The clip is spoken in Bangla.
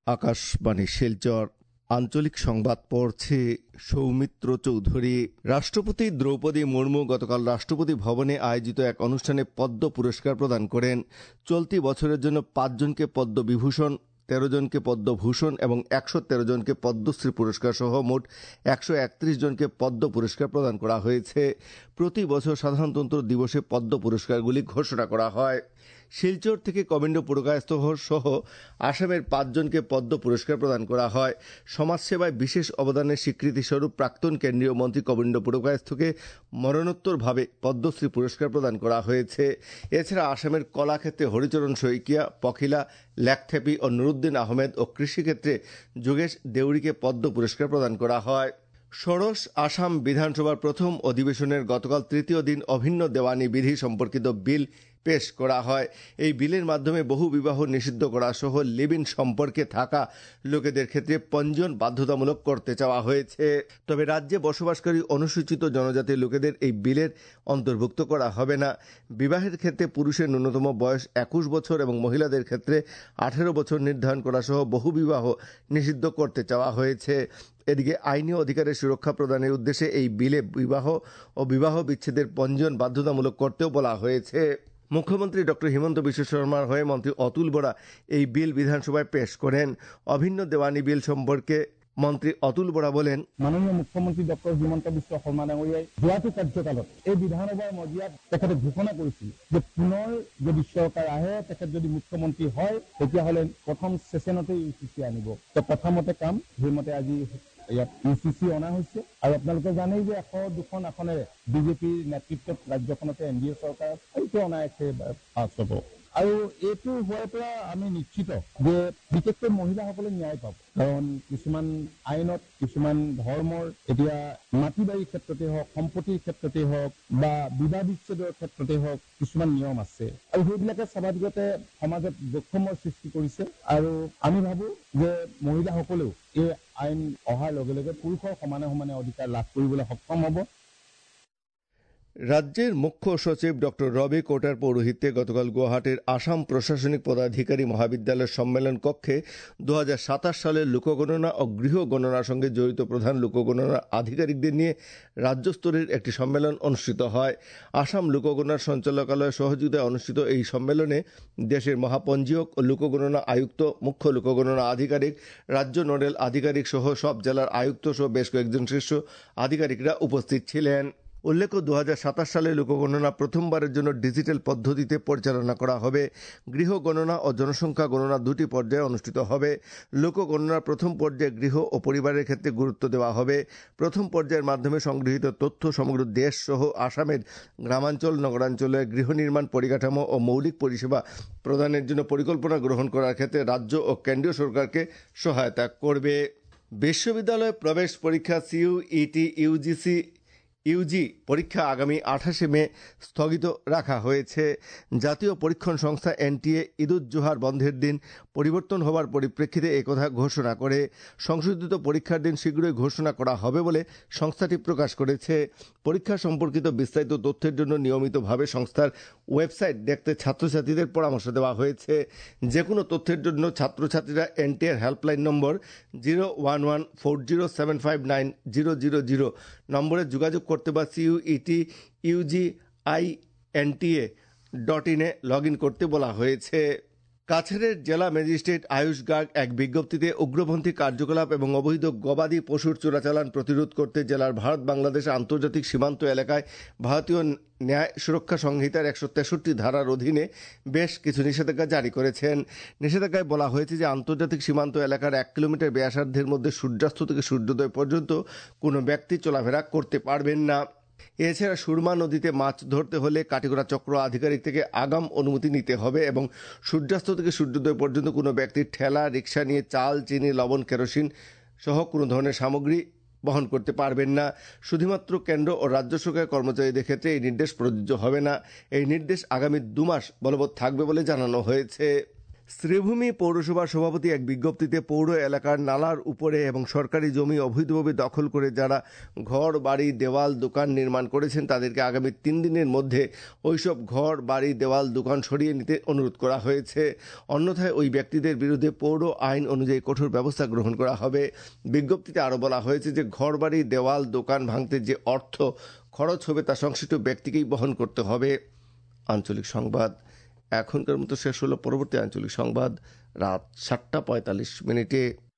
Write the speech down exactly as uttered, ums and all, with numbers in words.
আকাশবাণী শিলচর আঞ্চলিক সংবাদ পড়ছে সৌমিত্র চৌধুরী। রাষ্ট্রপতি দ্রৌপদী মুর্মু গতকাল রাষ্ট্রপতি ভবনে আয়োজিত এক অনুষ্ঠানে পদ্ম পুরস্কার প্রদান করেন। চলতি বছরের জন্য পাঁচজনকে পদ্মবিভূষণ, তেরো জনকে পদ্মভূষণ এবং একশো তেরো জনকে পদ্মশ্রী পুরস্কার সহ মোট একশো একত্রিশ জনকে পদ্ম পুরস্কার প্রদান করা হয়েছে। প্রতি বছর সাধারণতন্ত্র দিবসে পদ্ম পুরস্কারগুলি ঘোষণা করা হয়। শিলচর থেকে কবিন্দ পুরকায়স্থ সহ আসামের পাঁচজনকে পদ্ম পুরস্কার প্রদান করা হয়। সমাজসেবায় বিশেষ অবদানের স্বীকৃতিস্বরূপ প্রাক্তন কেন্দ্রীয় মন্ত্রী কবিন্দ পুরকায়স্থকে মরণোত্তরভাবে পদ্মশ্রী পুরস্কার প্রদান করা হয়েছে। এছাড়া আসামের কলাক্ষেত্রে হরিচরণ শইকিয়া, পখিলা ল্যাকথেপি ও নুরুদ্দিন আহমেদ ও কৃষিক্ষেত্রে যোগেশ দেউড়িকে পদ্ম পুরস্কার প্রদান করা হয়। ষোড়শ আসাম বিধানসভার প্রথম অধিবেশনের গতকাল তৃতীয় দিন অভিন্ন দেওয়ানি বিধি সম্পর্কিত বিল পেশ করা হয়। এই বিলের মাধ্যমে বহু বিবাহ নিষিদ্ধ করা সহ লিভ ইন সম্পর্কে থাকা লোকেদের ক্ষেত্রে পঞ্জীয়ন বাধ্যতামূলক করতে চাওয়া হয়েছে। তবে রাজ্যে বসবাসকারী অনুসূচিত জনজাতির লোকেদের এই বিলের অন্তর্ভুক্ত করা হবে না। বিবাহের ক্ষেত্রে পুরুষের ন্যূনতম বয়স একুশ বছর এবং মহিলাদের ক্ষেত্রে আঠেরো বছর নির্ধারণ করা সহ বহু বিবাহ নিষিদ্ধ করতে চাওয়া হয়েছে। এদিকে আইনি অধিকারের সুরক্ষা প্রদানের উদ্দেশ্যে এই বিলে বিবাহ ও বিবাহ বিচ্ছেদের পঞ্জীয়ন বাধ্যতামূলক করতেও বলা হয়েছে। মুখ্যমন্ত্রী ডক্টর হিমন্ত বিশ্ব শর্মার হয়ে মন্ত্রী অতুল বরা এই বিল বিধানসভায় পেশ করেন। অভিন্ন দেওয়ানি বিল সম্পর্কে মন্ত্রী অতুল বরা বলেন, মাননীয় মুখ্যমন্ত্রী ডক্টর হিমন্ত বিশ্ব শৰ্মা ডাঙৰীয়াই যোৱাটো কাৰ্যকালত এই বিধানসভাৰ মজিয়াত তেখেতে ঘোষণা কৰিছিল যে পুনৰ যদি চৰকাৰ আহে, তেখেত যদি মুখ্যমন্ত্ৰী হয়, তেতিয়াহ'লে প্ৰথম ছেছনতে ইউ চি চি আনিব। তো প্ৰথমতে কাম সেইমতে আজি ইয়াত ইউ চি চি অনা হৈছে আৰু আপোনালোকে জানেই যে এশ দুখন আসনেৰে বিজেপিৰ নেতৃত্বত ৰাজ্যখনতে এন ডি এ চৰকাৰ এইটো অনা আছে পাছ হ'ব। আৰু এইটো হোৱাৰ পৰা আমি নিশ্চিত যে বিশেষকৈ মহিলাসকলে ন্যায় পাব। কাৰণ কিছুমান আইনত কিছুমান ধৰ্মৰ এতিয়া মাটি বাৰীৰ ক্ষেত্ৰতে হওক, সম্পত্তিৰ ক্ষেত্ৰতে হওক বা বিবাহ বিচ্ছেদৰ ক্ষেত্ৰতে হওক কিছুমান নিয়ম আছে আৰু সেইবিলাকে স্বাভাৱিকতে সমাজত বৈষম্যৰ সৃষ্টি কৰিছে। আৰু আমি ভাবো যে মহিলাসকলেও এই আইন অহাৰ লগে লগে পুৰুষৰ সমানে সমানে অধিকাৰ লাভ কৰিবলৈ সক্ষম হ'ব। রাজ্যের মুখ্য সচিব ডক্টর রবি কোটার পৌরোহিত্যে গতকাল গুয়াহাটির আসাম প্রশাসনিক পদাধিকারী মহাবিদ্যালয়ের সম্মেলন কক্ষে দু হাজার সাতাশ সালের লোকগণনা ও গৃহ গণনার সঙ্গে জড়িত প্রধান লোকগণনা আধিকারিকদের নিয়ে রাজ্য স্তরের একটি সম্মেলন অনুষ্ঠিত হয়। আসাম লোকগণনার সঞ্চালকালয়ের সহযোগিতায় অনুষ্ঠিত এই সম্মেলনে দেশের মহাপঞ্জীয়ক ও লোকগণনা আয়ুক্ত, মুখ্য লোকগণনা আধিকারিক, রাজ্য নোডেল আধিকারিক সহ সব জেলার আয়ুক্ত সহ বেশ কয়েকজন শীর্ষ আধিকারিকরা উপস্থিত ছিলেন। উল্লেখ্য, দু হাজার সাতাশ সালে লোকগণনা প্রথমবারের জন্য ডিজিটাল পদ্ধতিতে পরিচালনা করা হবে। গৃহ গণনা ও জনসংখ্যা গণনা দুটি পর্যায়ে অনুষ্ঠিত হবে। লোকগণনার প্রথম পর্যায়ে গৃহ ও পরিবারের ক্ষেত্রে গুরুত্ব দেওয়া হবে। প্রথম পর্যায়ের মাধ্যমে সংগৃহীত তথ্য সমগ্র দেশ সহ আসামের গ্রামাঞ্চল, নগরাঞ্চলে গৃহ নির্মাণ পরিকাঠামো ও মৌলিক পরিষেবা প্রদানের জন্য পরিকল্পনা গ্রহণ করার ক্ষেত্রে রাজ্য ও কেন্দ্রীয় সরকারকে সহায়তা করবে। বিশ্ববিদ্যালয় প্রবেশ পরীক্ষা সিইউইটি ইউজিসি ইউজি পরীক্ষা আগামী আঠাশে মে স্থগিত রাখা হয়েছে। জাতীয় পরীক্ষণ সংস্থা এনটিএ ঈদুজ্জোহার বন্ধের দিন পরিবর্তন হওয়ার পরিপ্রেক্ষিতে একথা ঘোষণা করে। সংশোধিত পরীক্ষার দিন শীঘ্রই ঘোষণা করা হবে বলে সংস্থাটি প্রকাশ করেছে। পরীক্ষা সম্পর্কিত বিস্তারিত তথ্যের জন্য নিয়মিতভাবে সংস্থার ওয়েবসাইট দেখতে ছাত্রছাত্রীদের পরামর্শ দেওয়া হয়েছে। যে কোনো তথ্যের জন্য ছাত্রছাত্রীরা এনটিএর helpline number zero one one four zero seven five nine zero zero zero নম্বরে যোগাযোগ করতে বা CUET UG I NTA dot ইনে লগ ইন করতে বলা হয়েছে। কাছাড়ের জেলা ম্যাজিস্ট্রেট আয়ুষ গার্গ এক বিজ্ঞপ্তিতে উগ্রপন্থী কার্যকলাপ এবং অবৈধ গবাদি পশুর চোরাচালান প্রতিরোধ করতে জেলার ভারত বাংলাদেশ আন্তর্জাতিক সীমান্ত এলাকায় ভারতীয় ন্যায় সুরক্ষা সংহিতার একশো তেষট্টি ধারার অধীনে বেশ কিছু নিষেধাজ্ঞা জারি করেছেন। নিষেধাজ্ঞায় বলা হয়েছে যে আন্তর্জাতিক সীমান্ত এলাকার এক কিলোমিটার ব্যাসার্ধের মধ্যে সূর্যাস্ত থেকে সূর্যোদয় পর্যন্ত কোনো ব্যক্তি চলাফেরা করতে পারবেন না। এছাড়া সুরমা নদীতে মাছ ধরতে হলে কাটিগড়া চক্র আধিকারিক থেকে আগাম অনুমতি নিতে হবে এবং সূর্যাস্ত থেকে সূর্যোদয় পর্যন্ত কোনো ব্যক্তির ঠেলা রিক্সা নিয়ে চাল, চিনি, লবণ, কেরোসিন সহ কোনো ধরনের সামগ্রী বহন করতে পারবেন না। শুধুমাত্র কেন্দ্র ও রাজ্য সরকারের কর্মচারীদের ক্ষেত্রে এই নির্দেশ প্রযোজ্য হবে না। এই নির্দেশ আগামী দু মাস বলবৎ থাকবে বলে জানানো হয়েছে। শ্রীভূমি পৌরসভার সভাপতি এক বিজ্ঞপ্তিতে পৌর এলাকার নালার উপরে এবং সরকারি জমি অবৈধভাবে দখল করে যারা ঘর বাড়ি দেওয়াল দোকান নির্মাণ করেছেন তাদেরকে আগামী তিন দিনের মধ্যে ওইসব ঘর বাড়ি দেওয়াল দোকান সরিয়ে নিতে অনুরোধ করা হয়েছে। অন্যথায় ওই ব্যক্তিদের বিরুদ্ধে পৌর আইন অনুযায়ী কঠোর ব্যবস্থা গ্রহণ করা হবে। বিজ্ঞপ্তিতে আরও বলা হয়েছে যে ঘর বাড়ি দেওয়াল দোকান ভাঙতে যে অর্থ খরচ হবে তা সংশ্লিষ্ট ব্যক্তিকেই বহন করতে হবে। আঞ্চলিক সংবাদ এখনকার মতো শেষ হলো। পরবর্তী আঞ্চলিক সংবাদ রাত সাতটা পঁয়তাল্লিশ মিনিটে।